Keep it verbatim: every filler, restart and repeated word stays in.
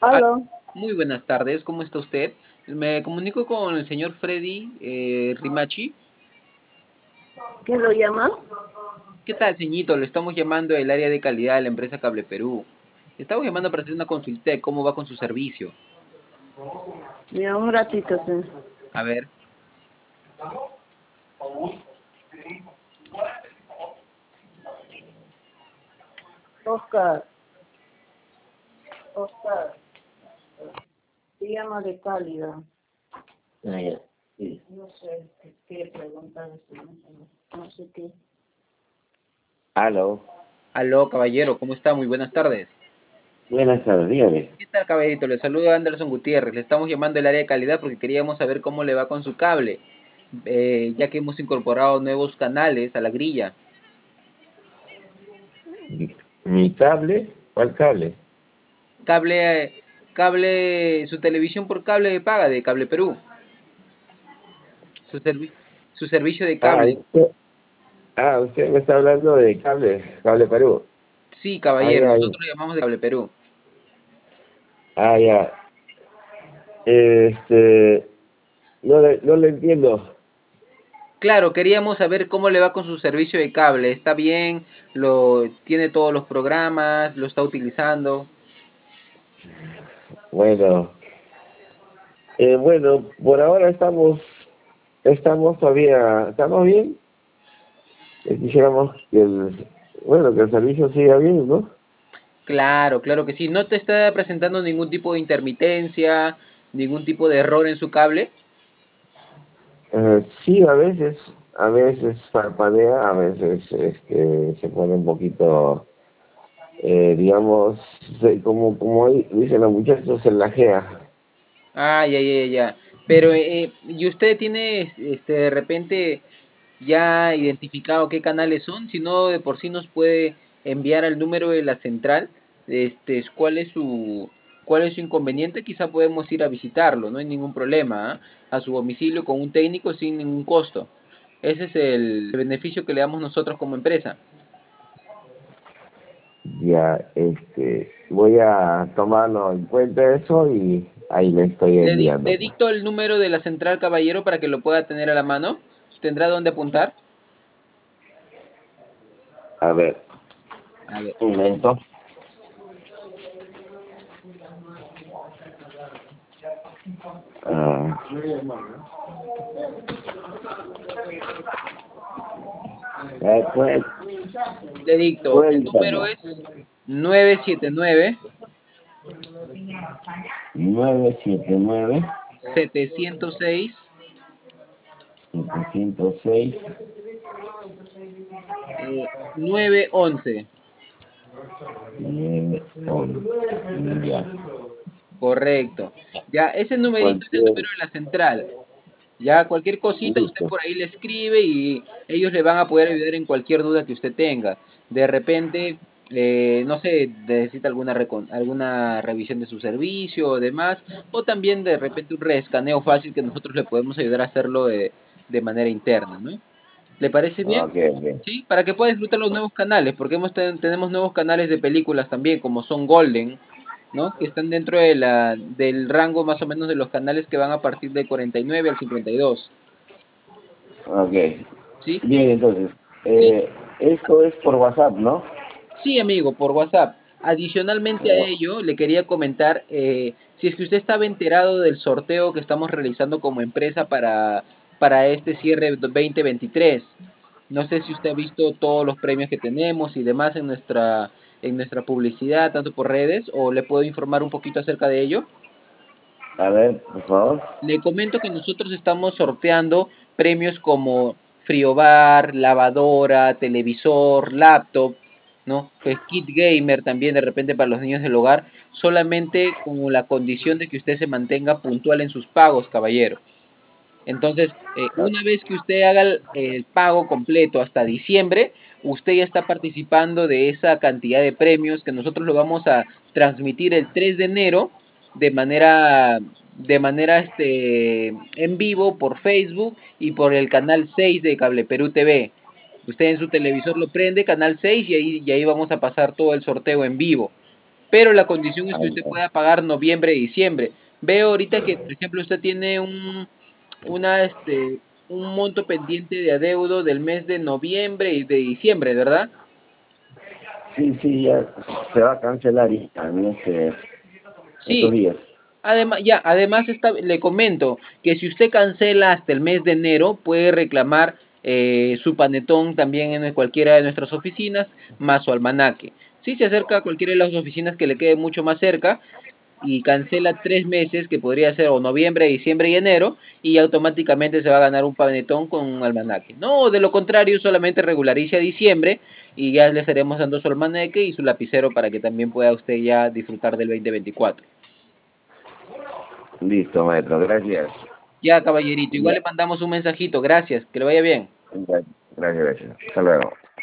Ah, Aló, muy buenas tardes, ¿cómo está usted? Me comunico con el señor Freddy eh, Rimachi. ¿quién lo llama? ¿Qué tal, señito? Le estamos llamando del área de calidad de la empresa Cable Perú. Le estamos llamando para hacer una consulta de cómo va con su servicio. Mira, un ratito, sí. A ver, Oscar, Oscar, se llama de cálida. Ah, ya, sí. No sé, qué quiere preguntar, este, no sé no sé qué. Aló. aló, caballero, ¿cómo está? Muy buenas tardes. Buenas tardes, dígame. ¿Qué tal, caballero? Le saluda Anderson Gutiérrez. Le estamos llamando del área de calidad porque queríamos saber cómo le va con su cable, eh, ya que hemos incorporado nuevos canales a la grilla. ¿Mi, mi cable? ¿Cuál cable? Cable, cable, su televisión por cable de paga de Cable Perú. Su, servi- su servicio de Ah, cable. usted, ah, usted me está hablando de cable, cable Perú. Sí, Ah, caballero, ya, nosotros lo llamamos de Cable Perú. ah, ya. Este, no le, no le entiendo. Claro, queríamos saber cómo le va con su servicio de cable. ¿Está bien? ¿Lo tiene todos los programas? ¿Lo está utilizando? Bueno, eh, bueno, por ahora estamos, estamos todavía, estamos bien. Eh, quisiéramos que el, bueno, que el servicio siga bien, ¿no? Claro, claro que sí. ¿No te está presentando ningún tipo de intermitencia, ningún tipo de error en su cable? Eh, sí, a veces, a veces parpadea, a veces este, se pone un poquito, eh, digamos, se- como, como ahí dicen los muchachos, se lajea. Ah, ya, ya, ya. Ya. Pero, eh, ¿y usted tiene, este, de repente ya identificado qué canales son? Si no, de por sí nos puede enviar al número de la central, este, cuál es su, cuál es su inconveniente, quizá podemos ir a visitarlo, no hay ningún problema, ¿ah? A su domicilio con un técnico sin ningún costo. Ese es el beneficio que le damos nosotros como empresa. Ya, este, voy a tomarlo en cuenta eso y ahí le estoy Le, di- enviando, le pues. dicto el número de la central, caballero, para que lo pueda tener a la mano. ¿Tendrá dónde apuntar? A ver, A ver. un momento. Ah, eh, cuen- Le dicto, el número cuéntame. es nueve siete nueve nueve siete nueve, setecientos seis setecientos seis, eh, nueve once. nueve once. Ya. Correcto. Ya, ese numerito es el Cualquier, número de la central. Ya, cualquier cosita usted listo. por ahí le escribe y ellos le van a poder ayudar en cualquier duda que usted tenga. De repente, eh, no sé, necesita alguna, recon- alguna revisión de su servicio o demás, o también de repente un reescaneo fácil que nosotros le podemos ayudar a hacerlo de, de manera interna, ¿no? ¿Le parece bien? Ok, ok. Sí, para que pueda disfrutar los nuevos canales, porque hemos ten- tenemos nuevos canales de películas también, como son Golden, ¿no? Que están dentro de la, del rango más o menos de los canales que van a partir del cuarenta y nueve al cincuenta y dos, Ok. ¿sí? Bien, entonces, Sí, eh, esto es por WhatsApp, ¿no? sí, amigo, por WhatsApp. Adicionalmente a No. ello, le quería comentar, eh, si es que usted estaba enterado del sorteo que estamos realizando como empresa para, para este cierre veinte veintitrés. No sé si usted ha visto todos los premios que tenemos y demás en nuestra, en nuestra publicidad, tanto por redes, o le puedo informar un poquito acerca de ello. A ver, por favor. Le comento que nosotros estamos sorteando premios como friobar, lavadora, televisor, laptop, ¿no? Pues kit gamer también de repente para los niños del hogar, solamente con la condición de que usted se mantenga puntual en sus pagos, caballero. Entonces, eh, Ah, una vez que usted haga el, el pago completo hasta diciembre, usted ya está participando de esa cantidad de premios que nosotros lo vamos a transmitir el tres de enero de manera, de manera este, en vivo por Facebook y por el canal seis de Cable Perú T V. Usted en su televisor lo prende, canal seis, y ahí, y ahí vamos a pasar todo el sorteo en vivo. pero la condición es Ah, que usted ya. pueda pagar noviembre y diciembre. Veo ahorita que, por ejemplo, usted tiene un, una, este, un monto pendiente de adeudo del mes de noviembre y de diciembre, ¿verdad? Sí, sí, ya se va a cancelar ya en este, estos Sí, días. además, ya, además está, le comento que si usted cancela hasta el mes de enero, puede reclamar eh, su panetón también en cualquiera de nuestras oficinas, más su almanaque. Si se acerca a cualquiera de las oficinas que le quede mucho más cerca y cancela tres meses, que podría ser o noviembre, diciembre y enero, y automáticamente se va a ganar un panetón con un almanaque. No, de lo contrario, solamente regularice a diciembre y ya le estaremos dando su almanaque y su lapicero para que también pueda usted ya disfrutar del dos mil veinticuatro. Listo, maestro, gracias. Ya, caballerito, igual Ya, le mandamos un mensajito. Gracias, que le vaya bien. ya, gracias, gracias. Hasta luego.